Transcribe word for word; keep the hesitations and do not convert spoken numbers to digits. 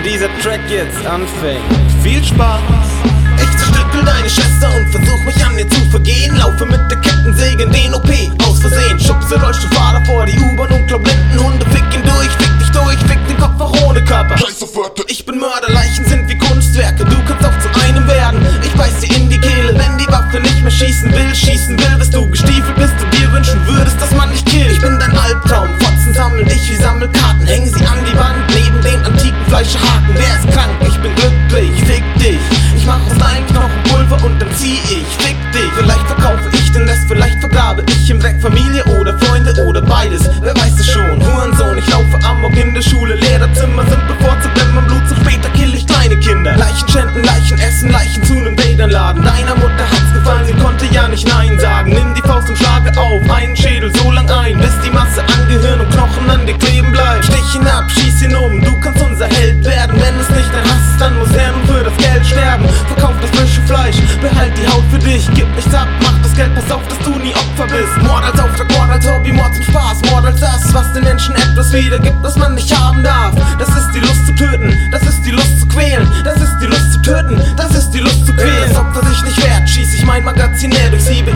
dieser Track jetzt anfängt. Viel Spaß! Ich zerstückel deine Schwester und versuch mich an ihr zu vergehen. Laufe mit der Kettensäge in den O P, aus Versehen. Schubse Rollstuhlfahrer vor die U-Bahn und glaub Blindenhunde. Fick ihn durch, fick dich durch, fick den Kopf auch ohne Körper. Scheiß auf Wörter. Ich bin Mörder, Leichen sind wie Kunstwerke. Du kannst auch zu einem werden, ich beiß dir in die Kehle. Wenn die Waffe nicht mehr schießen will, schießen will, bis du gestiefelt bist und dir wünschen würdest, dass man dich killt. Ich bin dein Albtraum, Fotzen sammel dich wie Sammelkarten. Häng sie an die Wand, neben den antiken Fleischhaken. Wer ist krank? Ich bin glücklich, fick dich. Ich mach aus deinem Knochen Pulver und dann zieh ich, fick dich. Vielleicht verkaufe ich den Rest, vielleicht vergrabe ich im Dreck Familie oder Freunde oder beides. Wer weiß es schon, Hurensohn, ich laufe amok in der Schule. Lehrerzimmer sind bevorzugt, wenn man Blut so später kill ich kleine Kinder. Leichen schänden, Leichen essen, Leichen zu nem Bädern laden. Deiner Mutter hat's gefallen, sie konnte ja nicht Nein sagen. Nimm die Faust und schlage auf, einen Schädel so lang ein, bis die Masse an Gehirn und Knochen an dir kleben bleibt. Stich ihn ab, schieß ihn um, du kannst unser Held werden. Wenn es nicht dein Hass ist, dann muss er nun für das Geld sterben. Verkauf das frische Fleisch, behalt die Haut für dich. Gib nichts ab, mach das Geld, pass auf, dass du nie Opfer bist. Mord als Auftrag, Mord als Hobby, Mord zum Spaß. Mord als das, was den Menschen etwas wiedergibt, was man nicht haben darf. Das ist die Lust zu töten, das ist die Lust zu quälen. Das ist die Lust zu töten, das ist die Lust zu quälen. Das Opfer sich nicht wehrt, schieß ich mein Magazin leer, durchsiebe